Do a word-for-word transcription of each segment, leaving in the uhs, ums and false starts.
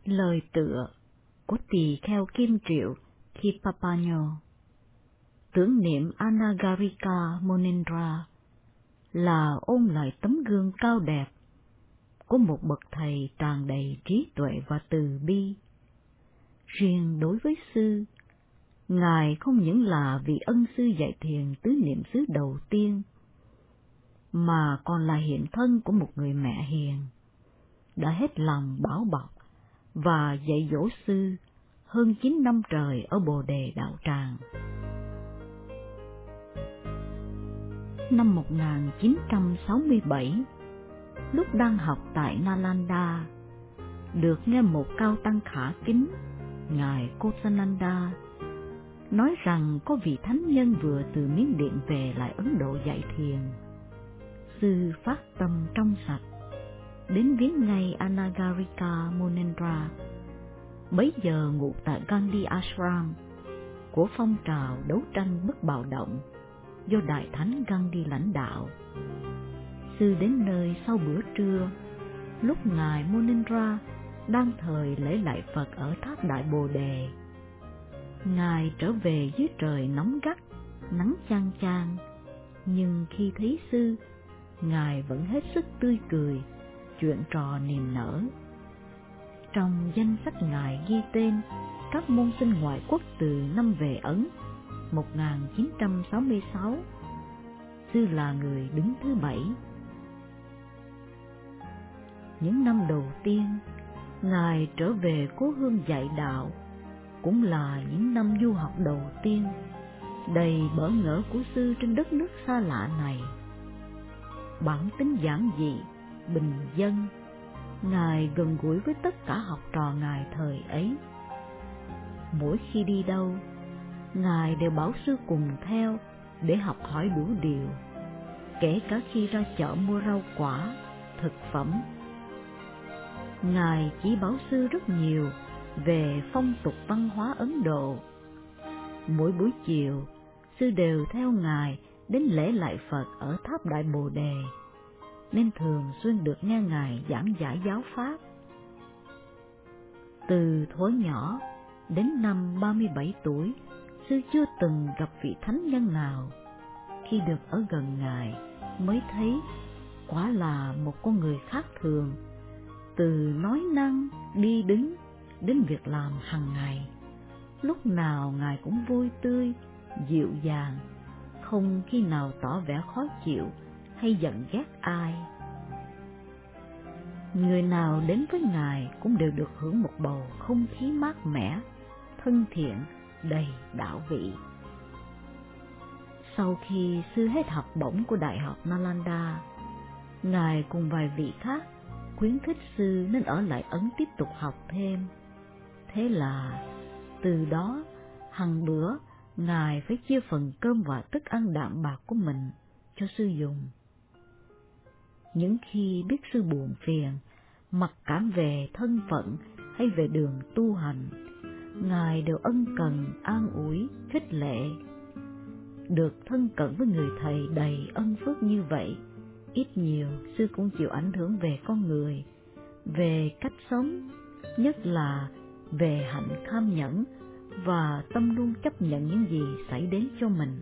Lời tựa của tỳ kheo Kim Triệu Khipapanyo. Tưởng niệm Anagarika Munindra là ôn lại tấm gương cao đẹp của một bậc thầy tràn đầy trí tuệ và từ bi. Riêng đối với sư, Ngài không những là vị ân sư dạy thiền tứ niệm xứ đầu tiên, mà còn là hiện thân của một người mẹ hiền, đã hết lòng bảo bọc và dạy dỗ sư hơn chín năm trời ở Bồ Đề Đạo Tràng. Năm một nghìn chín trăm sáu mươi bảy, lúc đang học tại Nalanda, được nghe một cao tăng khả kính, Ngài Kosananda, nói rằng có vị thánh nhân vừa từ Miến Điện về lại Ấn Độ dạy thiền. Sư phát tâm trong sạch, đến viếng ngay Anagarika Munindra, bấy giờ ngụ tại Gandhi Ashram của phong trào đấu tranh bất bạo động do Đại Thánh Gandhi lãnh đạo. Sư đến nơi sau bữa trưa, lúc Ngài Munindra đang thời lễ lại Phật ở tháp Đại Bồ Đề. Ngài trở về dưới trời nóng gắt, nắng chang chang, nhưng khi thấy sư, Ngài vẫn hết sức tươi cười, chuyện trò niềm nở. Trong danh sách Ngài ghi tên các môn sinh ngoại quốc từ năm về Ấn một nghìn chín trăm sáu mươi sáu, sư là người đứng thứ bảy. Những năm đầu tiên, Ngài trở về cố hương dạy đạo, cũng là những năm du học đầu tiên, đầy bỡ ngỡ của sư trên đất nước xa lạ này. Bản tính giản dị, bình dân, Ngài gần gũi với tất cả học trò Ngài thời ấy. Mỗi khi đi đâu, Ngài đều bảo sư cùng theo để học hỏi đủ điều, kể cả khi ra chợ mua rau quả, thực phẩm. Ngài chỉ bảo sư rất nhiều về phong tục văn hóa Ấn Độ. Mỗi buổi chiều, sư đều theo Ngài đến lễ lại Phật ở tháp Đại Bồ Đề, nên thường xuyên được nghe Ngài giảng giải giáo pháp. Từ thuở nhỏ đến năm ba mươi bảy tuổi, sư chưa từng gặp vị thánh nhân nào. Khi được ở gần Ngài mới thấy quả là một con người khác thường, từ nói năng, đi đứng đến việc làm hàng ngày. Lúc nào Ngài cũng vui tươi, dịu dàng, không khi nào tỏ vẻ khó chịu hay giận ghét ai. Người nào đến với Ngài cũng đều được hưởng một bầu không khí mát mẻ, thân thiện, đầy đạo vị. Sau khi sư hết học bổng của Đại học Nalanda, Ngài cùng vài vị khác khuyến khích sư nên ở lại Ấn tiếp tục học thêm. Thế là từ đó, hằng bữa Ngài phải chia phần cơm và thức ăn đạm bạc của mình cho sư dùng. Những khi biết sư buồn phiền, mặc cảm về thân phận hay về đường tu hành, Ngài đều ân cần an ủi, khích lệ. Được thân cận với người thầy đầy ân phước như vậy, ít nhiều sư cũng chịu ảnh hưởng về con người, về cách sống, nhất là về hạnh kham nhẫn và tâm luôn chấp nhận những gì xảy đến cho mình.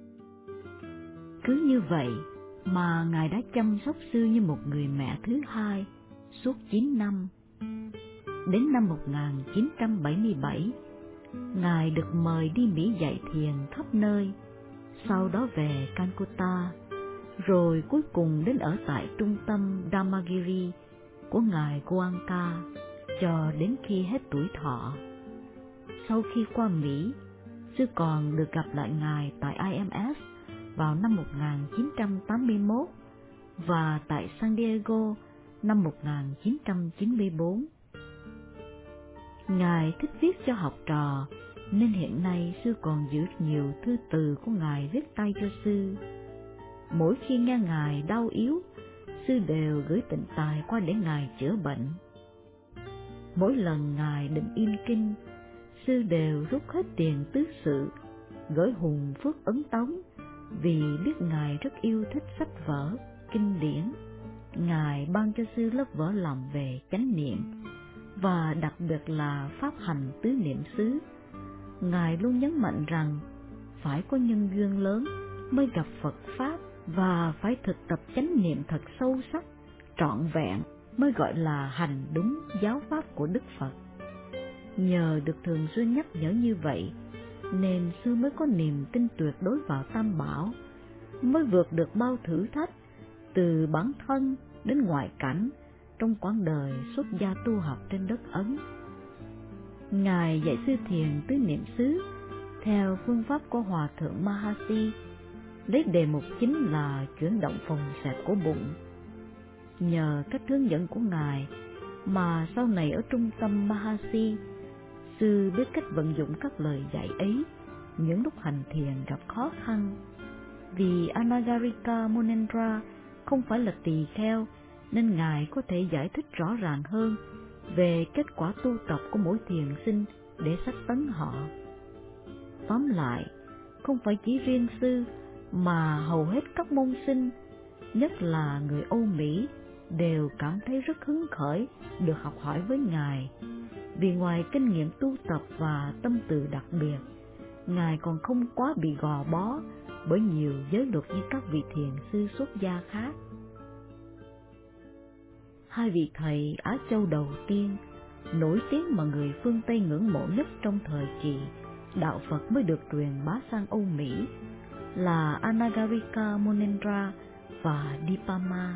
Cứ như vậy mà Ngài đã chăm sóc sư như một người mẹ thứ hai suốt chín năm. Đến năm một nghìn chín trăm bảy mươi bảy, Ngài được mời đi Mỹ dạy thiền khắp nơi, sau đó về Calcutta, rồi cuối cùng đến ở tại trung tâm Dhammagiri của Ngài Goenka cho đến khi hết tuổi thọ. Sau khi qua Mỹ, sư còn được gặp lại Ngài tại I M S vào năm một nghìn chín trăm tám mươi mốt và tại San Diego năm một nghìn chín trăm chín mươi tư. Ngài thích viết cho học trò, nên hiện nay sư còn giữ nhiều thư từ của Ngài viết tay cho sư. Mỗi khi nghe Ngài đau yếu, sư đều gửi tịnh tài qua để Ngài chữa bệnh. Mỗi lần Ngài định in kinh, sư đều rút hết tiền tứ sự, gửi hùng phước Ấn Tống, vì biết Ngài rất yêu thích sách vở, kinh điển. Ngài ban cho sư lớp vở lòng về chánh niệm, và đặc biệt là pháp hành tứ niệm xứ. Ngài luôn nhấn mạnh rằng phải có nhân duyên lớn mới gặp Phật Pháp và phải thực tập chánh niệm thật sâu sắc, trọn vẹn mới gọi là hành đúng giáo pháp của Đức Phật. Nhờ được thường xuyên nhắc nhở như vậy, nên sư mới có niềm tin tuyệt đối vào Tam Bảo, mới vượt được bao thử thách từ bản thân đến ngoại cảnh trong quãng đời xuất gia tu học trên đất Ấn. Ngài dạy sư thiền tứ niệm xứ theo phương pháp của Hòa thượng Mahasi, lấy đề mục chính là chuyển động phòng xẹp của bụng. Nhờ cách hướng dẫn của Ngài mà sau này ở trung tâm Mahasi, sư biết cách vận dụng các lời dạy ấy những lúc hành thiền gặp khó khăn. Vì Anagarika Munendra không phải là tỳ kheo, nên Ngài có thể giải thích rõ ràng hơn về kết quả tu tập của mỗi thiền sinh để sách tấn họ. Tóm lại, không phải chỉ riêng sư mà hầu hết các môn sinh, nhất là người Âu Mỹ, đều cảm thấy rất hứng khởi được học hỏi với Ngài. Vì ngoài kinh nghiệm tu tập và tâm từ đặc biệt, Ngài còn không quá bị gò bó bởi nhiều giới luật như các vị thiền sư xuất gia khác. Hai vị thầy Á Châu đầu tiên, nổi tiếng mà người phương Tây ngưỡng mộ nhất trong thời kỳ đạo Phật mới được truyền bá sang Âu Mỹ là Anagarika Munendra và Dipama.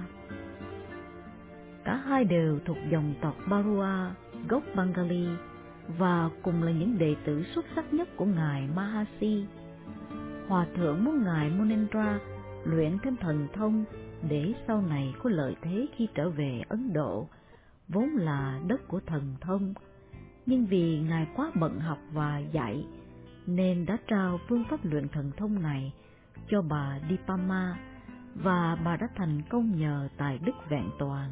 Cả hai đều thuộc dòng tộc Barua, gốc Bengali, và cùng là những đệ tử xuất sắc nhất của Ngài Mahasi. Hòa thượng muốn Ngài Munendra luyện thêm thần thông để sau này có lợi thế khi trở về Ấn Độ, vốn là đất của thần thông. Nhưng vì Ngài quá bận học và dạy, nên đã trao phương pháp luyện thần thông này cho bà Dipama, và bà đã thành công nhờ tài đức vẹn toàn.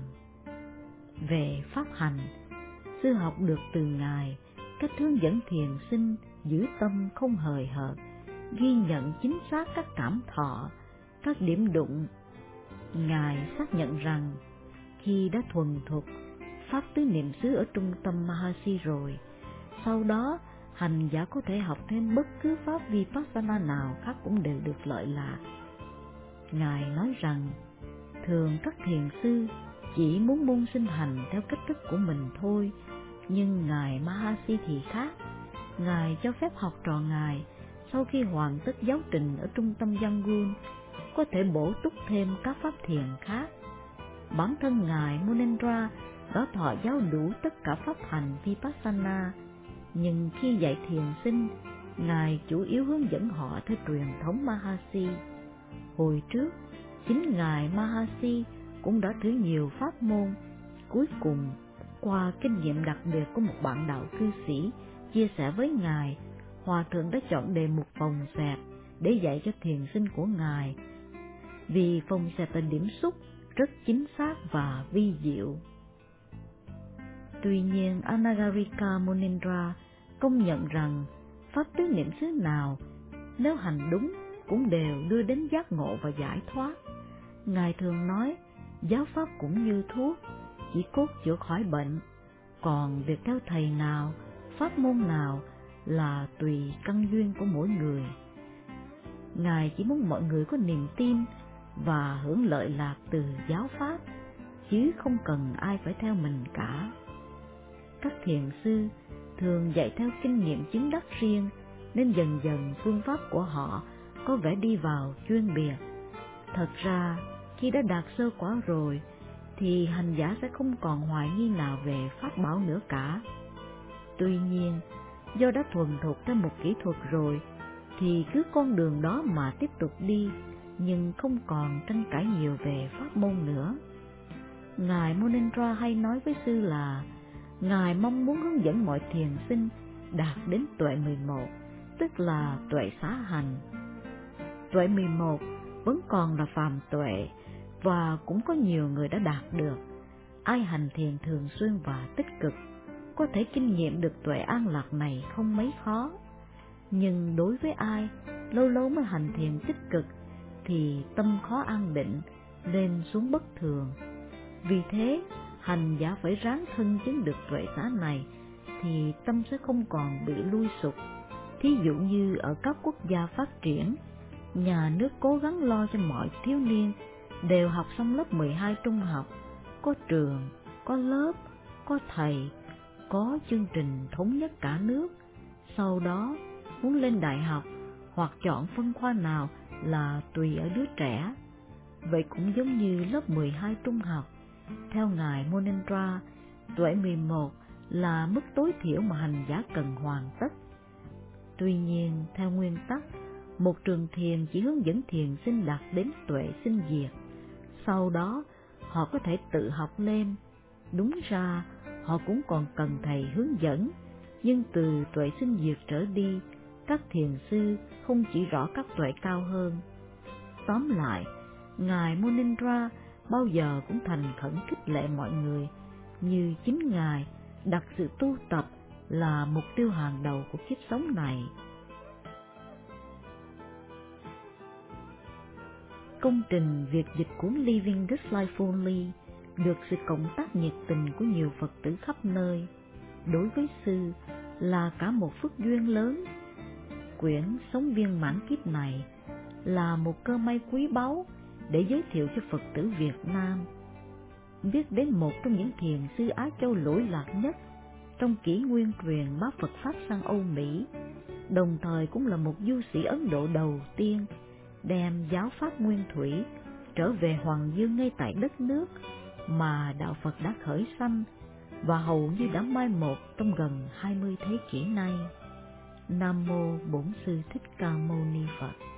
Về pháp hành, sư học được từ Ngài cách hướng dẫn thiền sinh giữ tâm không hời hợt, ghi nhận chính xác các cảm thọ, các điểm đụng. Ngài xác nhận rằng khi đã thuần thục pháp tứ niệm xứ ở trung tâm Mahasi rồi, sau đó hành giả có thể học thêm bất cứ pháp Vipassana nào khác cũng đều được lợi lạc. Ngài nói rằng thường các thiền sư chỉ muốn môn sinh hành theo cách thức của mình thôi, nhưng Ngài Mahasi thì khác. Ngài cho phép học trò Ngài sau khi hoàn tất giáo trình ở trung tâm Yangon có thể bổ túc thêm các pháp thiền khác. Bản thân Ngài Munendra đã thọ giáo đủ tất cả pháp hành Vipassana, nhưng khi dạy thiền sinh, Ngài chủ yếu hướng dẫn họ theo truyền thống Mahasi. Hồi trước, chính Ngài Mahasi cũng đã thử nhiều pháp môn. Cuối cùng, qua kinh nghiệm đặc biệt của một bạn đạo cư sĩ chia sẻ với Ngài, Hòa thượng đã chọn đề mục phòng xẹp để dạy cho thiền sinh của Ngài, vì phòng xẹp là điểm xúc rất chính xác và vi diệu. Tuy nhiên, Anagarika Munendra công nhận rằng pháp tứ niệm xứ nào nếu hành đúng cũng đều đưa đến giác ngộ và giải thoát. Ngài thường nói, giáo pháp cũng như thuốc, chỉ cốt chữa khỏi bệnh, còn việc theo thầy nào, pháp môn nào là tùy căn duyên của mỗi người. Ngài chỉ muốn mọi người có niềm tin và hưởng lợi lạc từ giáo pháp, chứ không cần ai phải theo mình cả. Các thiền sư thường dạy theo kinh nghiệm chứng đắc riêng, nên dần dần phương pháp của họ có vẻ đi vào chuyên biệt. Thật ra, khi đã đạt sơ quả rồi, thì hành giả sẽ không còn hoài nghi nào về pháp bảo nữa cả. Tuy nhiên, do đã thuần thục theo một kỹ thuật rồi, thì cứ con đường đó mà tiếp tục đi, nhưng không còn tranh cãi nhiều về pháp môn nữa. Ngài Munendra hay nói với sư là Ngài mong muốn hướng dẫn mọi thiền sinh đạt đến tuệ mười một, tức là tuệ xá hành. Tuệ mười một vẫn còn là phàm tuệ, và cũng có nhiều người đã đạt được. Ai hành thiền thường xuyên và tích cực có thể kinh nghiệm được tuệ an lạc này không mấy khó. Nhưng đối với ai lâu lâu mới hành thiền tích cực thì tâm khó an định, lên xuống bất thường. Vì thế, hành giả phải ráng thân chứng được tuệ xá này, thì tâm sẽ không còn bị lui sụp. Thí dụ như ở các quốc gia phát triển, nhà nước cố gắng lo cho mọi thiếu niên đều học xong lớp mười hai trung học, có trường, có lớp, có thầy, có chương trình thống nhất cả nước. Sau đó muốn lên đại học hoặc chọn phân khoa nào là tùy ở đứa trẻ. Vậy cũng giống như lớp mười hai trung học, theo ngài Monendra, tuổi mười một là mức tối thiểu mà hành giả cần hoàn tất. Tuy nhiên, theo nguyên tắc, một trường thiền chỉ hướng dẫn thiền sinh đạt đến tuệ sinh diệt. Sau đó, họ có thể tự học lên. Đúng ra, họ cũng còn cần thầy hướng dẫn, nhưng từ tuệ sinh diệt trở đi, các thiền sư không chỉ rõ các tuệ cao hơn. Tóm lại, ngài Monendra bao giờ cũng thành khẩn khích lệ mọi người, như chính ngài đặt sự tu tập là mục tiêu hàng đầu của kiếp sống này. Công trình việc dịch cuốn Living This Life Fully được sự cộng tác nhiệt tình của nhiều Phật tử khắp nơi, đối với sư là cả một phước duyên lớn. Quyển Sống viên mãn kiếp này là một cơ may quý báu để giới thiệu cho Phật tử Việt Nam, biết đến một trong những thiền sư Á Châu lỗi lạc nhất trong kỷ nguyên truyền bá Phật Pháp sang Âu Mỹ, đồng thời cũng là một du sĩ Ấn Độ đầu tiên đem giáo Pháp nguyên thủy trở về Hoàng Dương ngay tại đất nước mà Đạo Phật đã khởi sanh và hầu như đã mai một trong gần hai mươi thế kỷ nay. Nam Mô Bổn Sư Thích Ca Mâu Ni Phật.